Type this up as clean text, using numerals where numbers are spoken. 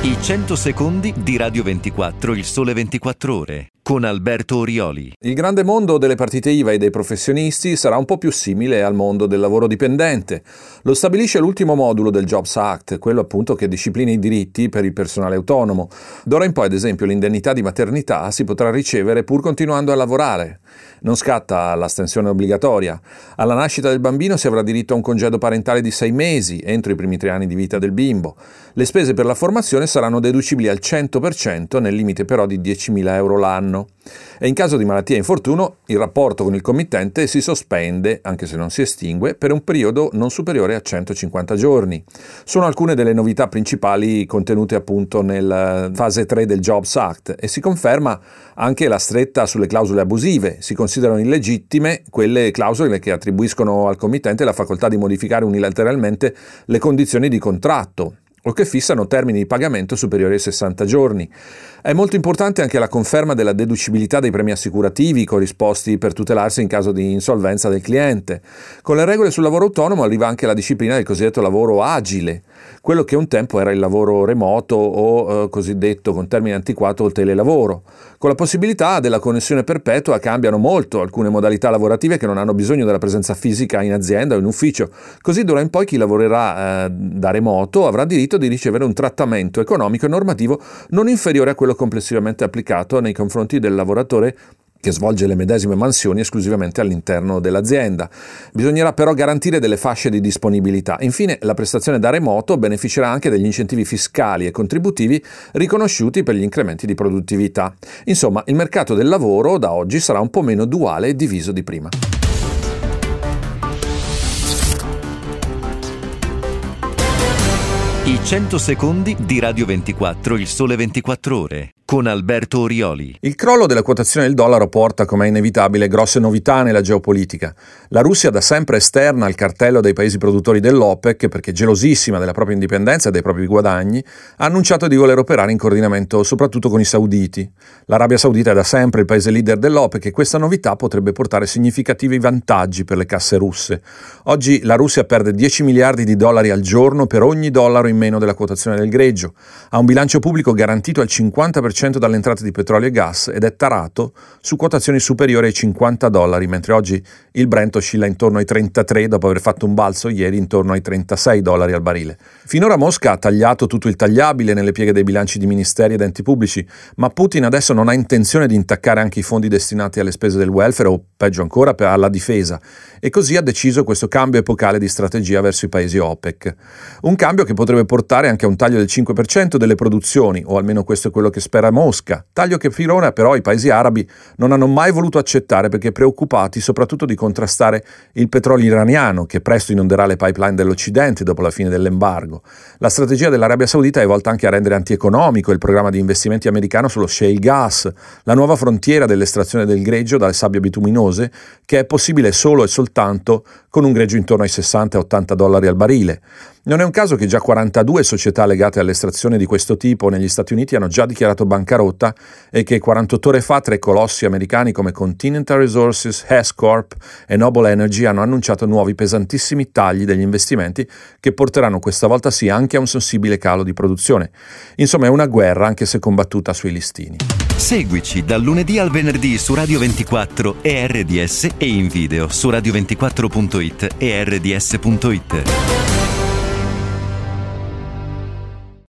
I 100 secondi di Radio 24, il sole 24 ore, con Alberto Orioli. Il grande mondo delle partite IVA e dei professionisti sarà un po' più simile al mondo del lavoro dipendente. Lo stabilisce l'ultimo modulo del Jobs Act, quello appunto che disciplina i diritti per il personale autonomo. D'ora in poi, ad esempio, l'indennità di maternità si potrà ricevere pur continuando a lavorare. Non scatta l'astensione obbligatoria. Alla nascita del bambino si avrà diritto a un congedo parentale di 6 mesi, entro i primi 3 anni di vita del bimbo. Le spese per la formazione saranno deducibili al 100%, nel limite però di 10.000 euro l'anno. E in caso di malattia e infortunio, il rapporto con il committente si sospende, anche se non si estingue, per un periodo non superiore a 150 giorni. Sono alcune delle novità principali contenute appunto nella fase 3 del Jobs Act, e si conferma anche la stretta sulle clausole abusive. Si considerano illegittime quelle clausole che attribuiscono al committente la facoltà di modificare unilateralmente le condizioni di contratto, o che fissano termini di pagamento superiori ai 60 giorni. È molto importante anche la conferma della deducibilità dei premi assicurativi corrisposti per tutelarsi in caso di insolvenza del cliente. Con le regole sul lavoro autonomo arriva anche la disciplina del cosiddetto lavoro agile, quello che un tempo era il lavoro remoto o cosiddetto con termine antiquato il telelavoro. Con la possibilità della connessione perpetua cambiano molto alcune modalità lavorative che non hanno bisogno della presenza fisica in azienda o in ufficio. Così d'ora in poi chi lavorerà da remoto avrà diritto di ricevere un trattamento economico e normativo non inferiore a quello complessivamente applicato nei confronti del lavoratore che svolge le medesime mansioni esclusivamente all'interno dell'azienda. Bisognerà però garantire delle fasce di disponibilità. Infine, la prestazione da remoto beneficerà anche degli incentivi fiscali e contributivi riconosciuti per gli incrementi di produttività. Insomma, il mercato del lavoro da oggi sarà un po' meno duale e diviso di prima. I 100 secondi di Radio 24, il sole 24 ore, con Alberto Orioli. Il crollo della quotazione del dollaro porta, come è inevitabile, grosse novità nella geopolitica. La Russia, da sempre esterna al cartello dei paesi produttori dell'OPEC, perché gelosissima della propria indipendenza e dei propri guadagni, ha annunciato di voler operare in coordinamento soprattutto con i sauditi. L'Arabia Saudita è da sempre il paese leader dell'OPEC e questa novità potrebbe portare significativi vantaggi per le casse russe. Oggi la Russia perde 10 miliardi di dollari al giorno per ogni dollaro in meno della quotazione del greggio, ha un bilancio pubblico garantito al 50% dalle entrate di petrolio e gas ed è tarato su quotazioni superiori ai $50, mentre oggi il Brent oscilla intorno ai 33 dopo aver fatto un balzo ieri intorno ai $36 al barile. Finora Mosca ha tagliato tutto il tagliabile nelle pieghe dei bilanci di ministeri ed enti pubblici, ma Putin adesso non ha intenzione di intaccare anche i fondi destinati alle spese del welfare o, peggio ancora, alla difesa, e così ha deciso questo cambio epocale di strategia verso i paesi OPEC. Un cambio che potrebbe portare anche a un taglio del 5% delle produzioni, o almeno questo è quello che spera Mosca, taglio che finora però i paesi arabi non hanno mai voluto accettare perché preoccupati soprattutto di contrastare il petrolio iraniano, che presto inonderà le pipeline dell'Occidente dopo la fine dell'embargo. La strategia dell'Arabia Saudita è volta anche a rendere antieconomico il programma di investimenti americano sullo shale gas, la nuova frontiera dell'estrazione del greggio dalle sabbie bituminose, che è possibile solo e soltanto con un greggio intorno ai $60-80 al barile. Non è un caso che già 42 società legate all'estrazione di questo tipo negli Stati Uniti hanno già dichiarato bancarotta e che 48 ore fa 3 colossi americani come Continental Resources, Hess Corp e Noble Energy hanno annunciato nuovi pesantissimi tagli degli investimenti che porteranno questa volta sì anche a un sensibile calo di produzione. Insomma è una guerra anche se combattuta sui listini. Seguici dal lunedì al venerdì su Radio 24 e RDS e in video su radio24.it e rds.it.